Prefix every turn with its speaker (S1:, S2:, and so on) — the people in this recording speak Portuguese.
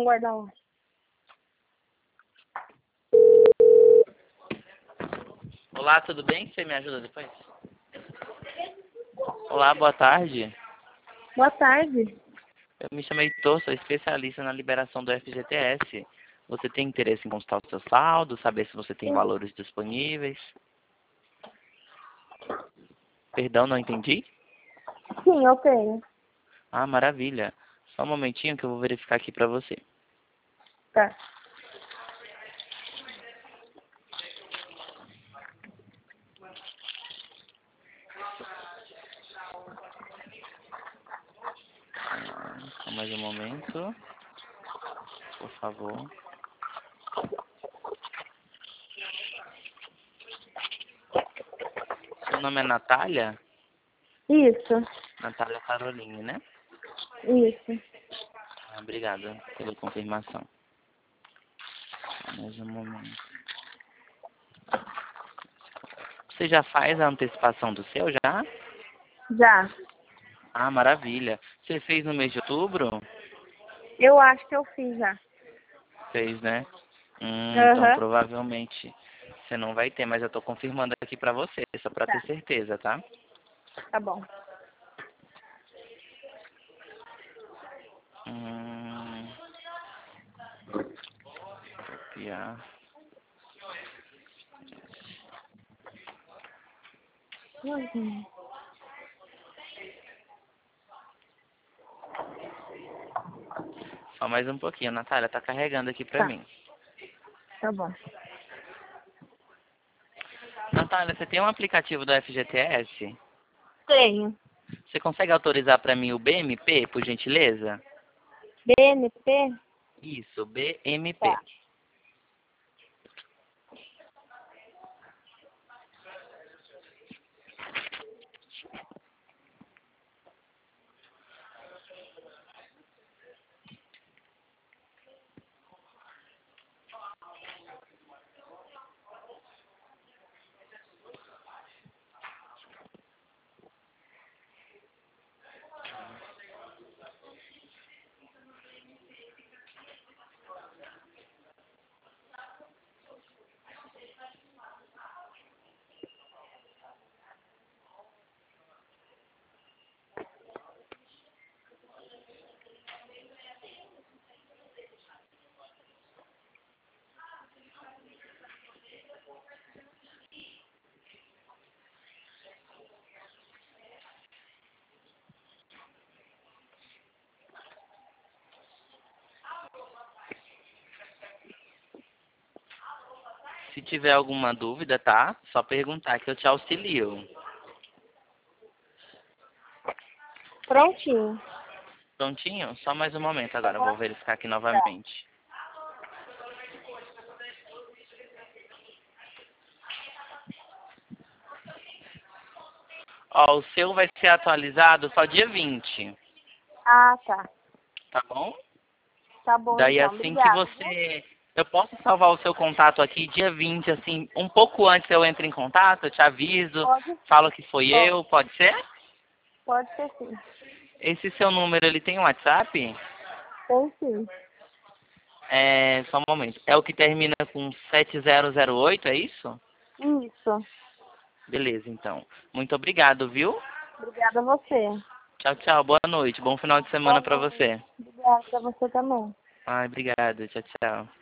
S1: aguardar lá.
S2: Olá, tudo bem? Você me ajuda depois? Olá, boa tarde.
S1: Boa tarde.
S2: Eu me chamo Heitor, sou especialista na liberação do FGTS. Você tem interesse em consultar o seu saldo, saber se você tem valores disponíveis? Perdão, não entendi?
S1: Sim, eu tenho.
S2: Ah, maravilha. Só um momentinho que eu vou verificar aqui para você.
S1: Tá.
S2: Só mais um momento, por favor. Seu nome é Natália?
S1: Isso.
S2: Natália Caroline, né?
S1: Isso.
S2: Ah, obrigada pela confirmação. Só mais um momento. Você já faz a antecipação do seu, já?
S1: Já.
S2: Ah, maravilha. Você fez no mês de outubro?
S1: Eu acho que eu fiz já.
S2: Fez, né? Então
S1: Aham.
S2: provavelmente você não vai ter, mas eu tô confirmando aqui pra você, só pra ter
S1: Tá.
S2: certeza, tá?
S1: Tá bom.
S2: Hum, copiar.
S1: Uhum.
S2: Só mais um pouquinho, Natália, tá carregando aqui pra
S1: Tá.
S2: mim.
S1: Tá bom.
S2: Natália, você tem um aplicativo do FGTS?
S1: Tenho.
S2: Você consegue autorizar pra mim o BMP, por gentileza?
S1: BNP?
S2: Isso, BMP.
S1: Tá.
S2: Se tiver alguma dúvida, tá? Só perguntar que eu te auxilio.
S1: Prontinho.
S2: Prontinho? Só mais um momento agora, eu vou verificar aqui
S1: Tá.
S2: novamente. Ó, o seu vai ser atualizado só dia 20,
S1: Ah, tá.
S2: tá bom?
S1: Tá bom
S2: Daí
S1: então.
S2: assim que
S1: Obrigada, viu?
S2: você... Eu posso salvar o seu contato aqui dia 20, assim, um pouco antes eu entro em contato, eu te aviso,
S1: Pode.
S2: falo que foi
S1: Pode.
S2: eu, pode ser?
S1: Pode ser sim.
S2: Esse seu número, ele tem um WhatsApp?
S1: Tem sim.
S2: É, só um momento. É o que termina com 7008, é isso?
S1: Isso.
S2: Beleza, então. Muito obrigado, viu?
S1: Obrigada a você.
S2: Tchau, tchau. Boa noite. Bom final de
S1: Boa
S2: semana pra
S1: noite.
S2: você.
S1: Obrigada pra você também.
S2: Ai, obrigado. Tchau, tchau.